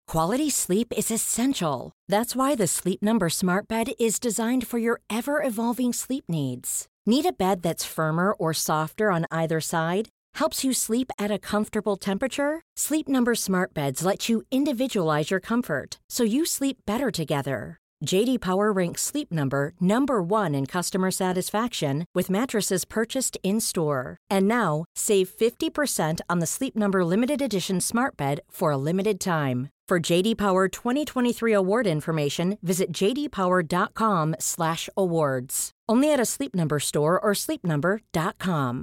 Quality sleep is essential. That's why the Sleep Number Smart Bed is designed for your ever-evolving sleep needs. Need a bed that's firmer or softer on either side? Helps you sleep at a comfortable temperature? Sleep Number Smart Beds let you individualize your comfort, so you sleep better together. J.D. Power ranks Sleep Number number 1 in customer satisfaction with mattresses purchased in-store. And now, save 50% on the Sleep Number Limited Edition Smart Bed for a limited time. For J.D. Power 2023 award information, visit jdpower.com/awards. Only at a Sleep Number store or sleepnumber.com.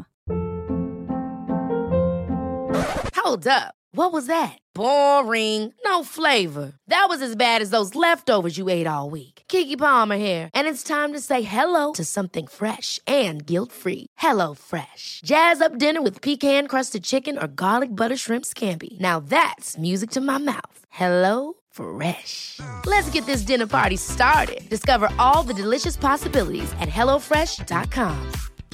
Hold up. What was that? Boring. No flavor. That was as bad as those leftovers you ate all week. Keke Palmer here. And it's time to say hello to something fresh and guilt-free. Hello Fresh. Jazz up dinner with pecan-crusted chicken or garlic butter shrimp scampi. Now that's music to my mouth. Hello Fresh. Let's get this dinner party started. Discover all the delicious possibilities at hellofresh.com.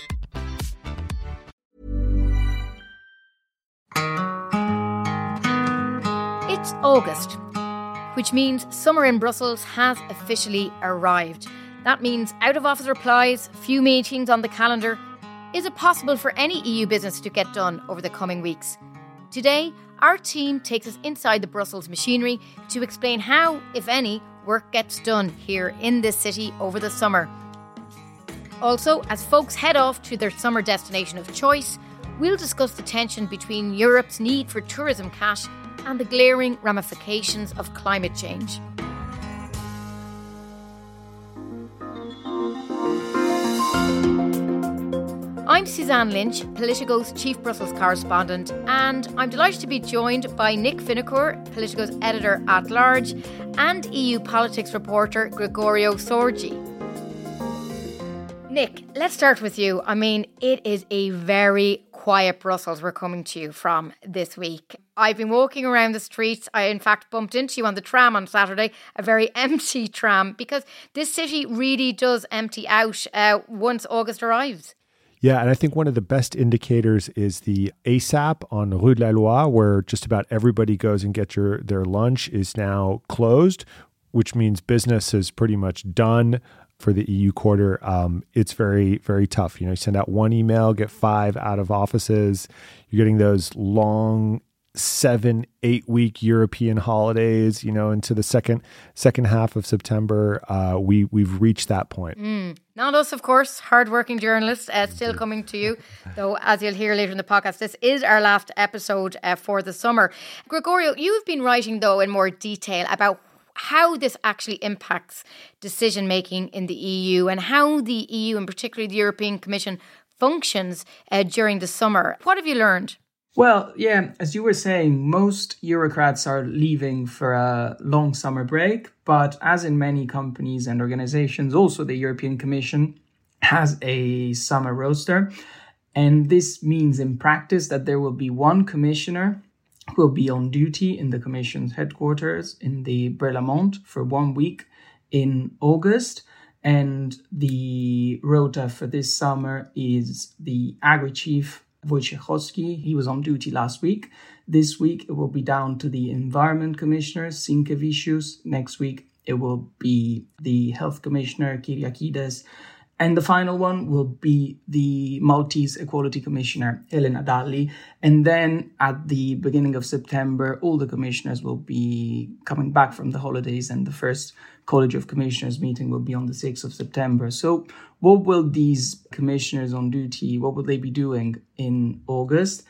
It's August, which means summer in Brussels has officially arrived. That means out-of-office replies, few meetings on the calendar. Is it possible for any EU business to get done over the coming weeks? Today, our team takes us inside the Brussels machinery to explain how, if any, work gets done here in this city over the summer. Also, as folks head off to their summer destination of choice, we'll discuss the tension between Europe's need for tourism cash and the glaring ramifications of climate change. I'm Suzanne Lynch, Politico's Chief Brussels Correspondent, and I'm delighted to be joined by Nick Finnecourt, Politico's Editor-at-Large, and EU politics reporter Gregorio Sorgi. Nick, let's start with you. I mean, it is a very quiet Brussels we're coming to you from this week. I've been walking around the streets. I, in fact, bumped into you on the tram on Saturday, a very empty tram, because this city really does empty out once August arrives. Yeah, and I think one of the best indicators is the ASAP on Rue de la Loi, where just about everybody goes and gets their lunch, is now closed, which means business is pretty much done for the EU quarter. It's very, very tough. You send out one email, get 5 out of offices. You're getting those long 7-8 week European holidays, into the second half of September. We've reached that point. Not us, of course, hardworking journalists, still coming to you. Though, as you'll hear later in the podcast, this is our last episode for the summer. Gregorio, you've been writing, though, in more detail about how this actually impacts decision-making in the EU and how the EU, and particularly the European Commission, functions during the summer. What have you learned? Well, yeah, as you were saying, most Eurocrats are leaving for a long summer break. But as in many companies and organizations, also the European Commission has a summer roster. And this means in practice that there will be one commissioner who will be on duty in the Commission's headquarters in the Berlaymont for 1 week in August. And the rota for this summer is the Agri Chief Wojciechowski. He was on duty last week. This week, it will be down to the Environment Commissioner, Sinkevicius. Next week, it will be the Health Commissioner, Kyriakides. And the final one will be the Maltese Equality Commissioner, Elena Dalli. And then at the beginning of September, all the commissioners will be coming back from the holidays, and the first College of Commissioners meeting will be on the 6th of September. So what will these commissioners on duty, what will they be doing in August?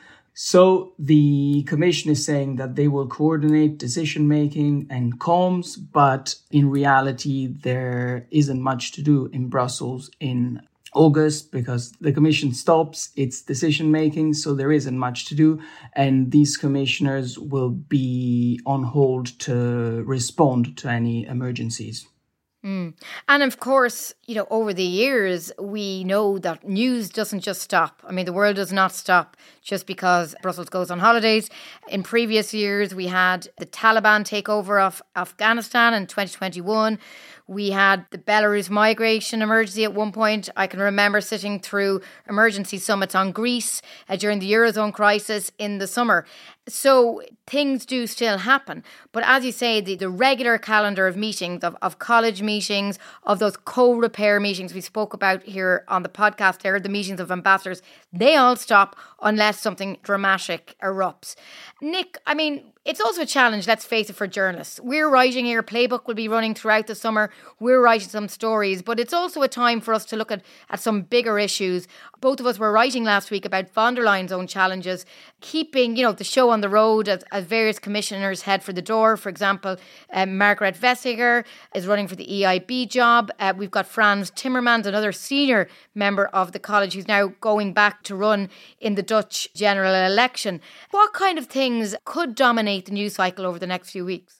So the Commission is saying that they will coordinate decision-making and comms, but in reality, there isn't much to do in Brussels in August because the Commission stops its decision-making, so there isn't much to do. And these commissioners will be on hold to respond to any emergencies. And of course, over the years, we know that news doesn't just stop. I mean, the world does not stop just because Brussels goes on holidays. In previous years, we had the Taliban takeover of Afghanistan in 2021. We had the Belarus migration emergency at one point. I can remember sitting through emergency summits on Greece during the Eurozone crisis in the summer. So things do still happen. But as you say, the regular calendar of meetings, of college meetings, of those co-repair meetings we spoke about here on the podcast there, the meetings of ambassadors, they all stop unless something dramatic erupts. Nick, I mean, it's also a challenge, let's face it, for journalists. We're writing here, Playbook will be running throughout the summer. We're writing some stories, but it's also a time for us to look at some bigger issues. Both of us were writing last week about von der Leyen's own challenges, keeping, the show on the road as various commissioners head for the door. For example, Margrethe Vestager is running for the EIB job. We've got Frans Timmermans, another senior member of the college, who's now going back to run in the Dutch general election. What kind of things could dominate the news cycle over the next few weeks?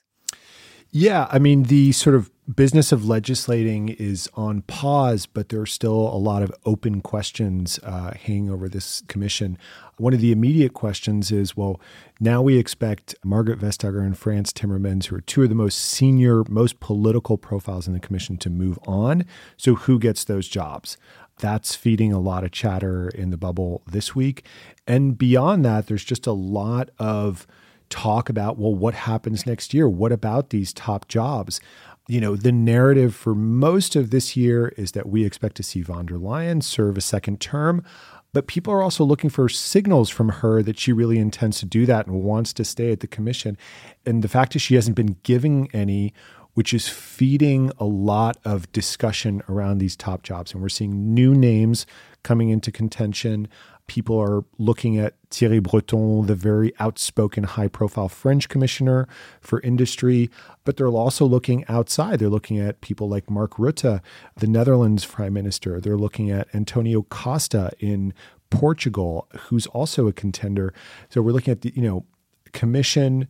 Yeah, I mean, the sort of business of legislating is on pause, but there are still a lot of open questions hanging over this commission. One of the immediate questions is, well, now we expect Margrethe Vestager and Frans Timmermans, who are two of the most senior, most political profiles in the commission, to move on. So who gets those jobs? That's feeding a lot of chatter in the bubble this week. And beyond that, there's just a lot of talk about, well, what happens next year? What about these top jobs? The narrative for most of this year is that we expect to see von der Leyen serve a second term, but people are also looking for signals from her that she really intends to do that and wants to stay at the commission. And the fact is she hasn't been giving any, which is feeding a lot of discussion around these top jobs. And we're seeing new names coming into contention. People are looking at Thierry Breton, the very outspoken, high-profile French commissioner for industry, but they're also looking outside. They're looking at people like Mark Rutte, the Netherlands prime minister. They're looking at Antonio Costa in Portugal, who's also a contender. So we're looking at the, commission,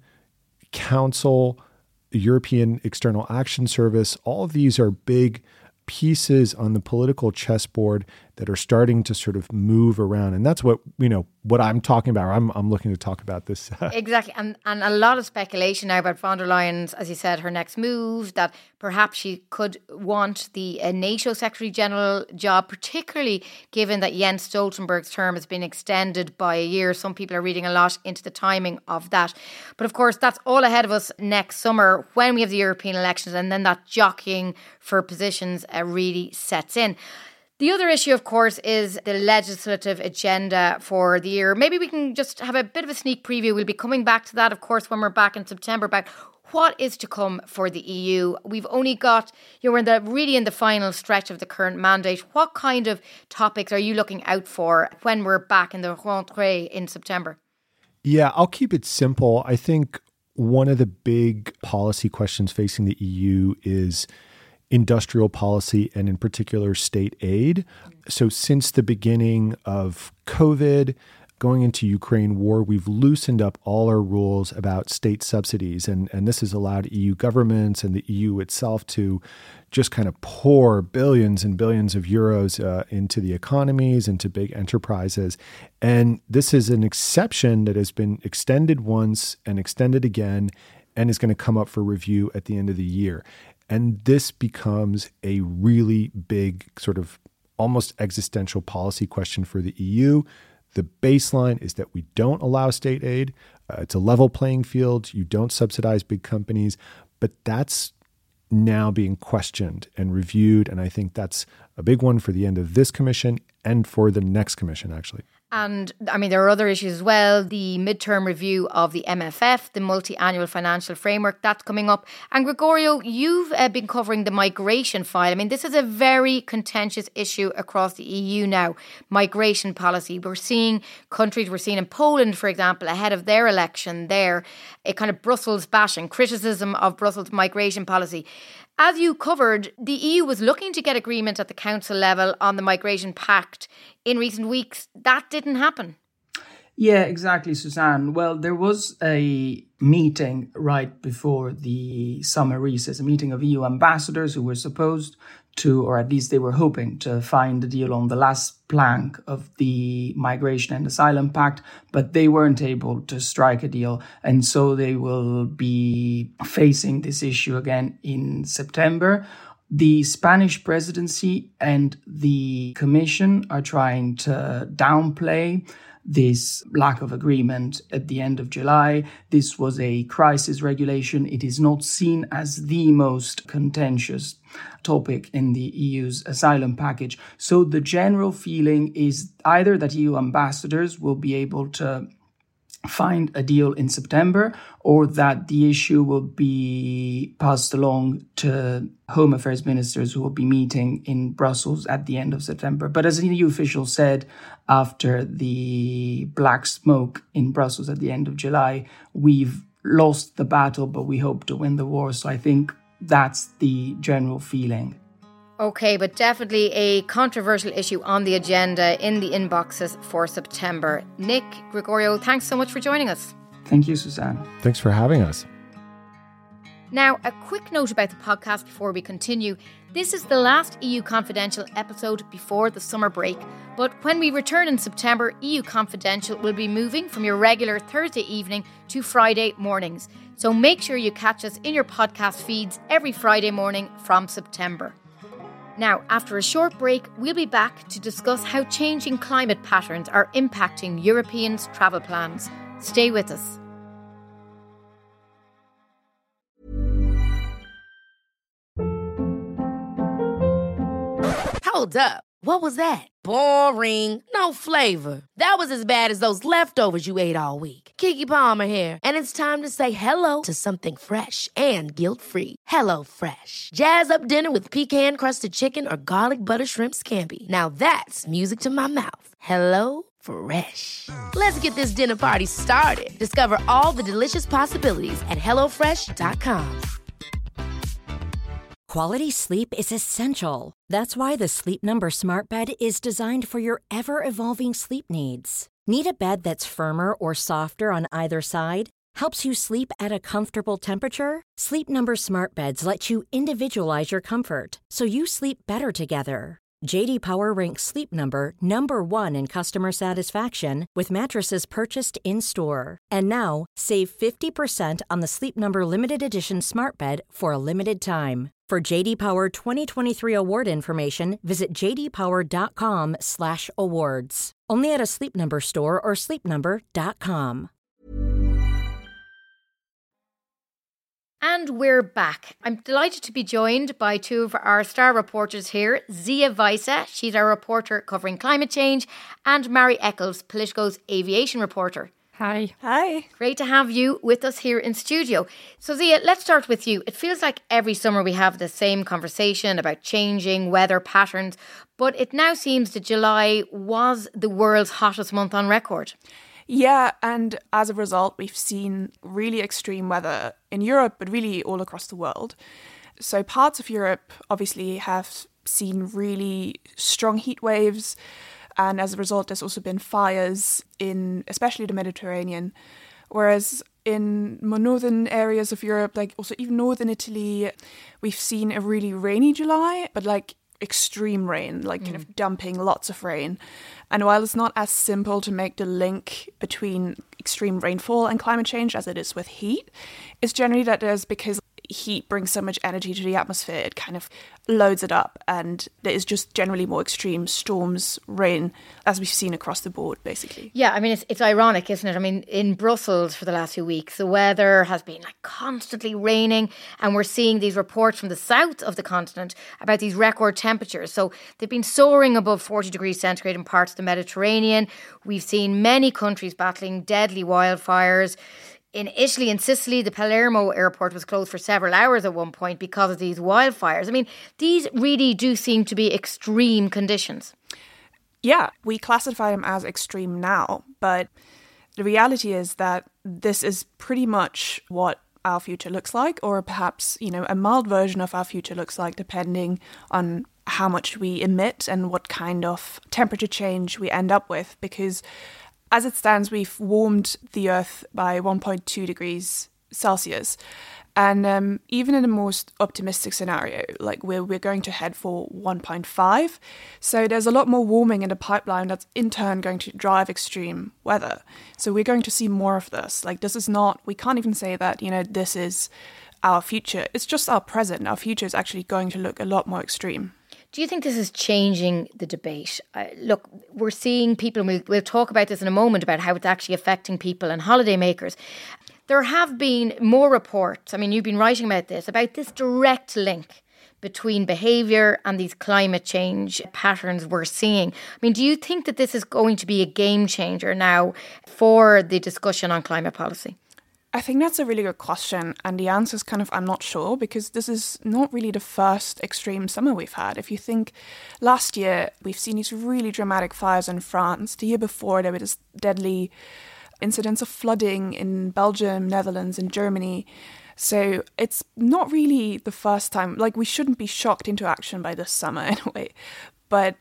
council, the European External Action Service. All of these are big pieces on the political chessboard that are starting to sort of move around. And that's what I'm talking about. I'm looking to talk about this. Exactly. And a lot of speculation now about von der Leyen's, as you said, her next move, that perhaps she could want the NATO Secretary General job, particularly given that Jens Stoltenberg's term has been extended by a year. Some people are reading a lot into the timing of that. But of course, that's all ahead of us next summer when we have the European elections, and then that jockeying for positions really sets in. The other issue, of course, is the legislative agenda for the year. Maybe we can just have a bit of a sneak preview. We'll be coming back to that, of course, when we're back in September, about what is to come for the EU. We've only got, we're in the final stretch of the current mandate. What kind of topics are you looking out for when we're back in the rentrée in September? Yeah, I'll keep it simple. I think one of the big policy questions facing the EU is industrial policy, and in particular state aid. So since the beginning of COVID, going into Ukraine war, we've loosened up all our rules about state subsidies. And this has allowed EU governments and the EU itself to just kind of pour billions and billions of euros into the economies, into big enterprises. And this is an exception that has been extended once and extended again and is going to come up for review at the end of the year. And this becomes a really big sort of almost existential policy question for the EU. The baseline is that we don't allow state aid. It's a level playing field. You don't subsidize big companies. But that's now being questioned and reviewed. And I think that's a big one for the end of this commission and for the next commission, actually. And I mean, there are other issues as well. The midterm review of the MFF, the multi-annual financial framework, that's coming up. And Gregorio, you've been covering the migration file. I mean, this is a very contentious issue across the EU now, migration policy. We're seeing in Poland, for example, ahead of their election there, a kind of Brussels bashing, criticism of Brussels migration policy. As you covered, the EU was looking to get agreement at the council level on the migration pact in recent weeks. That didn't happen. Yeah, exactly, Suzanne. Well, there was a meeting right before the summer recess, a meeting of EU ambassadors who were supposed to, or at least they were hoping to, find a deal on the last plank of the Migration and Asylum Pact, but they weren't able to strike a deal. And so they will be facing this issue again in September. The Spanish presidency and the Commission are trying to downplay this lack of agreement at the end of July. This was a crisis regulation. It is not seen as the most contentious topic in the EU's asylum package. So the general feeling is either that EU ambassadors will be able to find a deal in September, or that the issue will be passed along to Home Affairs ministers who will be meeting in Brussels at the end of September. But as an EU official said, after the black smoke in Brussels at the end of July, we've lost the battle, but we hope to win the war. So I think that's the general feeling. Okay, but definitely a controversial issue on the agenda in the inboxes for September. Nick, Gregorio, thanks so much for joining us. Thank you, Suzanne. Thanks for having us. Now, a quick note about the podcast before we continue. This is the last EU Confidential episode before the summer break. But when we return in September, EU Confidential will be moving from your regular Thursday evening to Friday mornings. So make sure you catch us in your podcast feeds every Friday morning from September. Now, after a short break, we'll be back to discuss how changing climate patterns are impacting Europeans' travel plans. Stay with us. Hold up. What was that? Boring. No flavor. That was as bad as those leftovers you ate all week. Keke Palmer here, and it's time to say hello to something fresh and guilt-free. HelloFresh. Jazz up dinner with pecan-crusted chicken or garlic butter shrimp scampi. Now that's music to my mouth. HelloFresh. Let's get this dinner party started. Discover all the delicious possibilities at HelloFresh.com. Quality sleep is essential. That's why the Sleep Number Smart Bed is designed for your ever-evolving sleep needs. Need a bed that's firmer or softer on either side? Helps you sleep at a comfortable temperature? Sleep Number Smart Beds let you individualize your comfort, so you sleep better together. J.D. Power ranks Sleep Number number 1 in customer satisfaction with mattresses purchased in-store. And now, save 50% on the Sleep Number Limited Edition Smart Bed for a limited time. For J.D. Power 2023 award information, visit jdpower.com/awards. Only at a Sleep Number store or sleepnumber.com. And we're back. I'm delighted to be joined by two of our star reporters here, Zia Weisse, she's our reporter covering climate change, and Mari Eccles, Politico's aviation reporter. Hi. Hi. Great to have you with us here in studio. So Zia, let's start with you. It feels like every summer we have the same conversation about changing weather patterns, but it now seems that July was the world's hottest month on record. Yeah, and as a result, we've seen really extreme weather in Europe, but really all across the world. So parts of Europe obviously have seen really strong heat waves, and as a result, there's also been fires in especially the Mediterranean. Whereas in more northern areas of Europe, like also even northern Italy, we've seen a really rainy July, but like extreme rain, like kind of dumping lots of rain. And while it's not as simple to make the link between extreme rainfall and climate change as it is with heat, it's generally that there's because heat brings so much energy to the atmosphere, it kind of loads it up, and there is just generally more extreme storms, rain, as we've seen across the board, basically. Yeah, I mean, it's ironic, isn't it? I mean, in Brussels for the last few weeks, the weather has been like constantly raining, and we're seeing these reports from the south of the continent about these record temperatures. So they've been soaring above 40 degrees centigrade in parts of the Mediterranean. We've seen many countries battling deadly wildfires. In Italy and Sicily, the Palermo airport was closed for several hours at one point because of these wildfires. I mean, these really do seem to be extreme conditions. Yeah, we classify them as extreme now, but the reality is that this is pretty much what our future looks like, or perhaps, you know, a mild version of our future looks like, depending on how much we emit and what kind of temperature change we end up with, because as it stands, we've warmed the Earth by 1.2 degrees Celsius. And even in the most optimistic scenario, like we're going to head for 1.5. So there's a lot more warming in the pipeline that's in turn going to drive extreme weather. So we're going to see more of this. Like this is not, we can't even say that, you know, this is our future. It's just our present. Our future is actually going to look a lot more extreme. Do you think this is changing the debate? Look, we're seeing people, and we'll talk about this in a moment, about how it's actually affecting people and holidaymakers. There have been more reports, I mean, you've been writing about this direct link between behaviour and these climate change patterns we're seeing. I mean, do you think that this is going to be a game changer now for the discussion on climate policy? I think that's a really good question. And the answer is I'm not sure, because this is not really the first extreme summer we've had. If you think last year, we've seen these really dramatic fires in France. The year before, there were this deadly incidents of flooding in Belgium, Netherlands, and Germany. So it's not really the first time. Like, we shouldn't be shocked into action by this summer in a way. But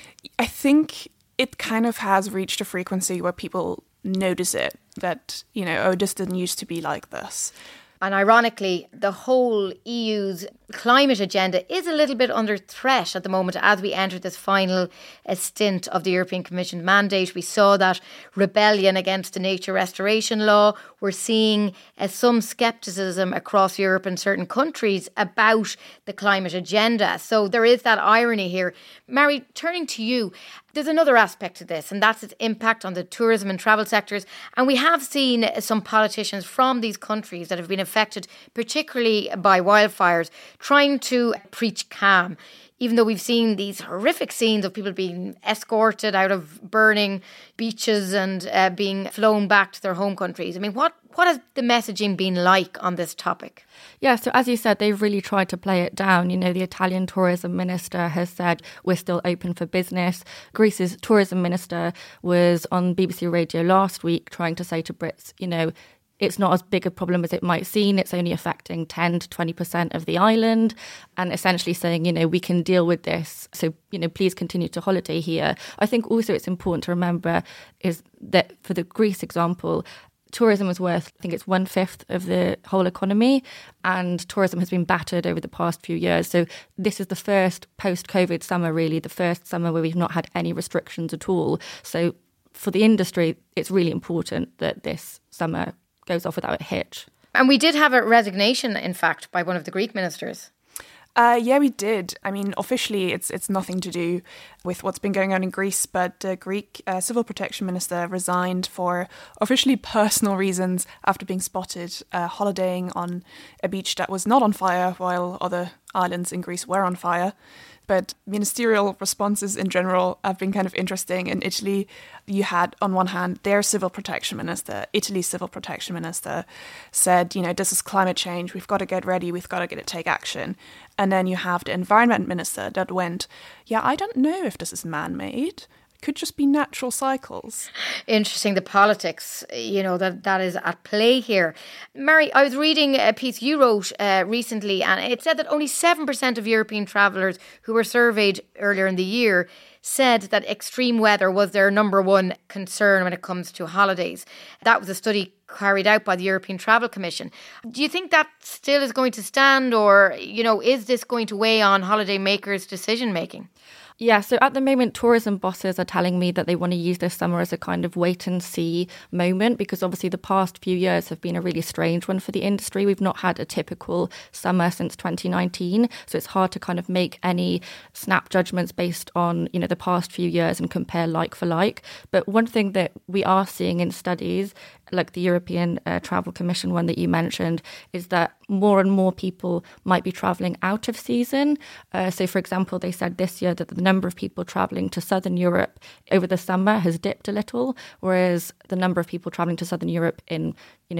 I think it kind of has reached a frequency where people notice it, that, this didn't used to be like this. And ironically, the whole EU's climate agenda is a little bit under threat at the moment as we enter this final stint of the European Commission mandate. We saw that rebellion against the nature restoration law. We're seeing some scepticism across Europe and certain countries about the climate agenda. So there is that irony here. Mary, turning to you, there's another aspect to this, and that's its impact on the tourism and travel sectors. And we have seen some politicians from these countries that have been affected, particularly by wildfires, trying to preach calm, even though we've seen these horrific scenes of people being escorted out of burning beaches and being flown back to their home countries. I mean, what has the messaging been like on this topic? Yeah, so as you said, they've really tried to play it down. The Italian tourism minister has said we're still open for business. Greece's tourism minister was on BBC Radio last week trying to say to Brits, it's not as big a problem as it might seem. It's only affecting 10 to 20% of the island, and essentially saying, we can deal with this. So, please continue to holiday here. I think also it's important to remember is that for the Greece example, tourism is worth, I think it's 1/5 of the whole economy, and tourism has been battered over the past few years. So this is the first post-COVID summer, really, the first summer where we've not had any restrictions at all. So for the industry, it's really important that this summer goes off without a hitch. And we did have a resignation, in fact, by one of the Greek ministers. Yeah, we did. I mean, officially, it's nothing to do with what's been going on in Greece, but the Greek civil protection minister resigned for officially personal reasons after being spotted holidaying on a beach that was not on fire while other islands in Greece were on fire. But ministerial responses in general have been kind of interesting. In Italy, you had, on one hand, their civil protection minister, Italy's civil protection minister, said, this is climate change, we've got to get ready, we've got to take action. And then you have the environment minister that went, I don't know if this is man-made. Could just be natural cycles. Interesting, the politics, that is at play here. Mary, I was reading a piece you wrote recently, and it said that only 7% of European travellers who were surveyed earlier in the year said that extreme weather was their number one concern when it comes to holidays. That was a study carried out by the European Travel Commission. Do you think that still is going to stand, or, is this going to weigh on holiday makers' decision making? Yeah, so at the moment, tourism bosses are telling me that they want to use this summer as a kind of wait and see moment, because obviously the past few years have been a really strange one for the industry. We've not had a typical summer since 2019, so it's hard to kind of make any snap judgments based on, the past few years and compare like for like. But one thing that we are seeing in studies, like the European Travel Commission one that you mentioned, is that more and more people might be travelling out of season. So, for example, they said this year that the number of people travelling to Southern Europe over the summer has dipped a little, whereas the number of people travelling to Southern Europe in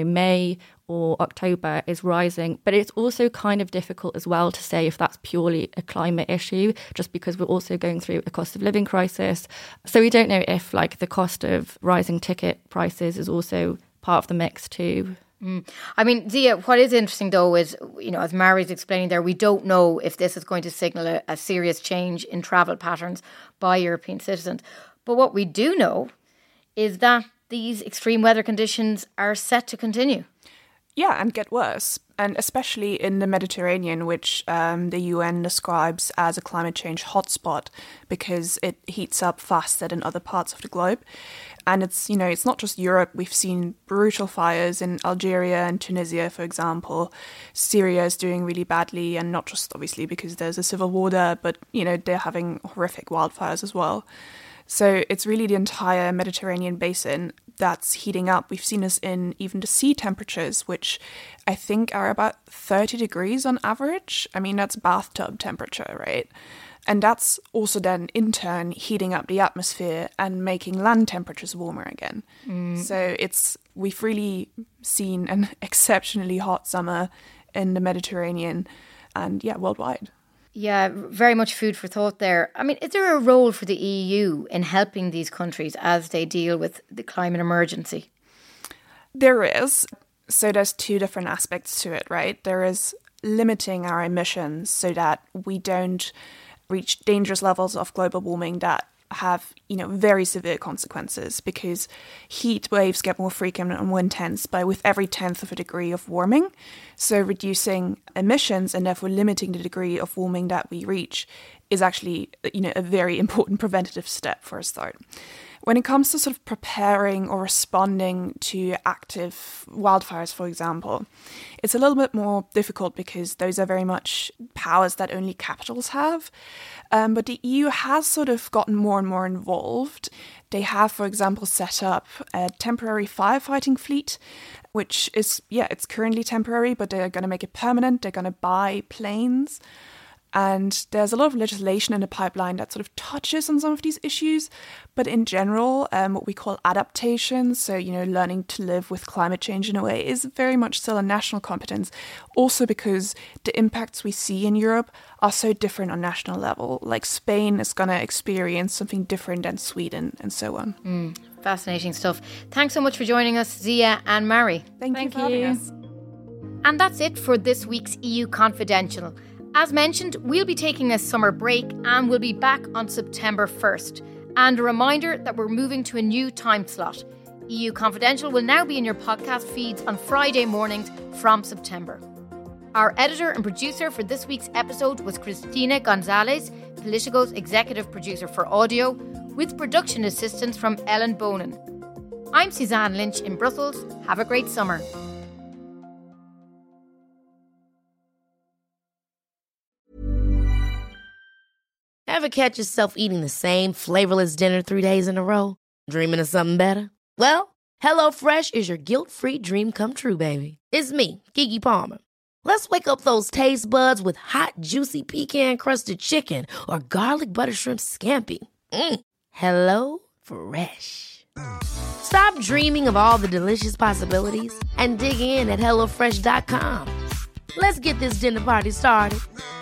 May or October is rising. But it's also kind of difficult as well to say if that's purely a climate issue, just because we're also going through a cost of living crisis. So we don't know if the cost of rising ticket prices is also part of the mix too. I mean, Zia, what is interesting though is, as Mary's explaining there, we don't know if this is going to signal a serious change in travel patterns by European citizens. But what we do know is that these extreme weather conditions are set to continue. Yeah, and get worse. and especially in the Mediterranean, which the UN describes as a climate change hotspot because it heats up faster than other parts of the globe. And it's not just Europe. We've seen brutal fires in Algeria and Tunisia, for example. Syria is doing really badly, and not just obviously because there's a civil war there, but, they're having horrific wildfires as well. So it's really the entire Mediterranean basin that's heating up. We've seen this in even the sea temperatures, which I think are about 30 degrees on average. I mean, that's bathtub temperature, right? And that's also then, in turn, heating up the atmosphere and making land temperatures warmer again. So we've really seen an exceptionally hot summer in the Mediterranean and, worldwide. Yeah, very much food for thought there. I mean, is there a role for the EU in helping these countries as they deal with the climate emergency? There is. So there's two different aspects to it, right? There is limiting our emissions so that we don't reach dangerous levels of global warming that have, very severe consequences, because heat waves get more frequent and more intense with every 10th of a degree of warming. So reducing emissions and therefore limiting the degree of warming that we reach is actually, a very important preventative step for a start. When it comes to sort of preparing or responding to active wildfires, for example, it's a little bit more difficult because those are very much powers that only capitals have. But the EU has sort of gotten more and more involved. They have, for example, set up a temporary firefighting fleet, which is, it's currently temporary, but they're going to make it permanent. They're going to buy planes. And there's a lot of legislation in the pipeline that sort of touches on some of these issues. But in general, what we call adaptation, so, learning to live with climate change in a way, is very much still a national competence. Also because the impacts we see in Europe are so different on national level. Like Spain is going to experience something different than Sweden and so on. Fascinating stuff. Thanks so much for joining us, Zia and Mari. Thank you for having us. And that's it for this week's EU Confidential. As mentioned, we'll be taking a summer break and we'll be back on September 1st. And a reminder that we're moving to a new time slot. EU Confidential will now be in your podcast feeds on Friday mornings from September. Our editor and producer for this week's episode was Cristina Gonzalez, Politico's executive producer for audio, with production assistance from Ellen Bonin. I'm Suzanne Lynch in Brussels. Have a great summer. Ever catch yourself eating the same flavorless dinner 3 days in a row? Dreaming of something better? Well, HelloFresh is your guilt-free dream come true, baby. It's me, Keke Palmer. Let's wake up those taste buds with hot, juicy pecan-crusted chicken or garlic butter shrimp scampi. HelloFresh. Stop dreaming of all the delicious possibilities and dig in at HelloFresh.com. Let's get this dinner party started.